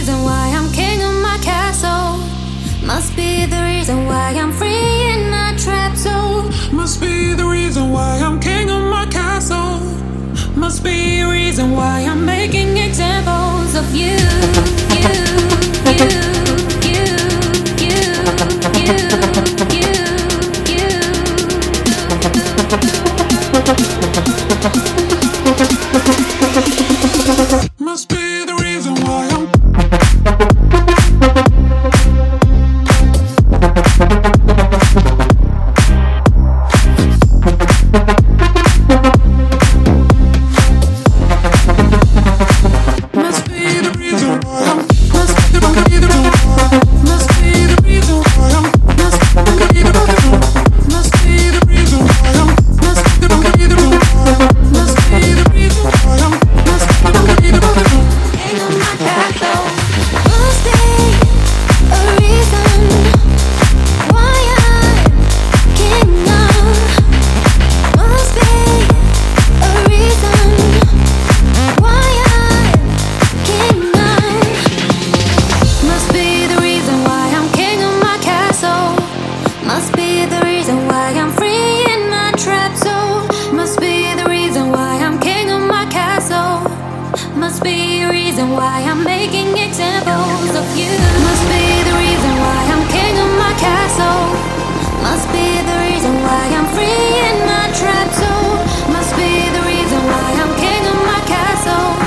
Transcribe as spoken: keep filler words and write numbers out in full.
reason why I'm king of my castle. Must be the reason why I'm free in my trap zone. Must be the reason why I'm king of my castle. Must be a reason why I'm making examples of you, you, you, you, you, you, you, you. Must be the reason why I'm Must be a reason why I'm making examples of you. Must be the reason why I'm king of my castle. Must be the reason why I'm free in my trap zone. Must be the reason why I'm king of my castle.